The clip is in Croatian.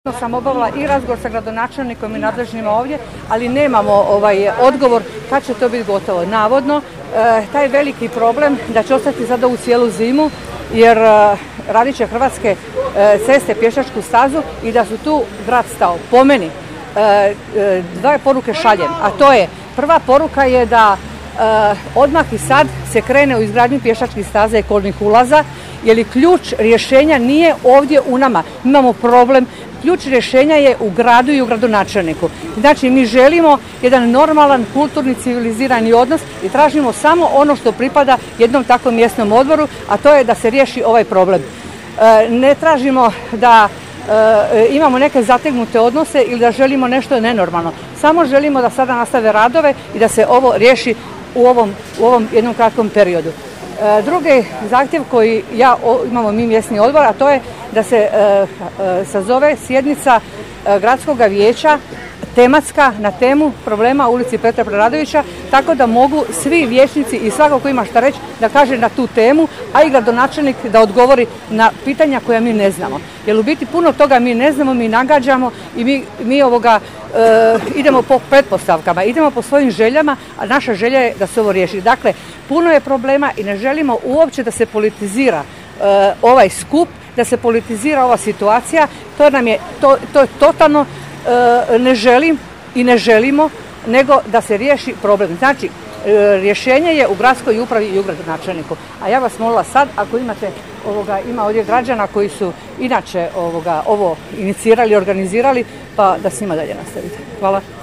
Sam obavila i razgovor sa gradonačelnikom i nadležnjima ovdje, ali nemamo odgovor kad će to biti gotovo. Navodno, taj veliki problem da će ostati sada u cijelu zimu, jer radit će Hrvatske ceste pješačku stazu i da su tu grad stao. Po meni, dvije poruke šaljem, a to je, prva poruka je da odmah i sad se krene u izgradnju pješačkih staza i kolnih ulaza, jer ključ rješenja nije ovdje u nama. Imamo problem. Ključ rješenja je u gradu i u gradonačelniku. Znači, mi želimo jedan normalan, kulturni, civilizirani odnos i tražimo samo ono što pripada jednom takvom mjesnom odboru, a to je da se riješi ovaj problem. Ne tražimo da imamo neke zategnute odnose ili da želimo nešto nenormalno. Samo želimo da sada nastave radove i da se ovo riješi u ovom jednom kratkom periodu. Drugi zahtjev koji imamo mi mjesni odbor, a to je da se sazove sjednica gradskog vijeća tematska na temu problema u ulici Petra Preradovića, tako da mogu svi vijećnici i svako ko ima šta reći da kaže na tu temu, a i gradonačelnik da odgovori na pitanja koja mi ne znamo. Jer u biti puno toga mi ne znamo, mi nagađamo i mi idemo po pretpostavkama, idemo po svojim željama, a naša želja je da se ovo riješi. Dakle, puno je problema i ne želimo uopće da se politizira ovaj skup, da se politizira ova situacija. To je totalno ne želim i ne želimo, nego da se riješi problem. Znači, rješenje je u gradskoj upravi i u gradonačelniku. A ja vas molila sad, ako ima ovdje građana koji su inače ovo inicirali, organizirali, pa da s njima dalje nastavite. Hvala.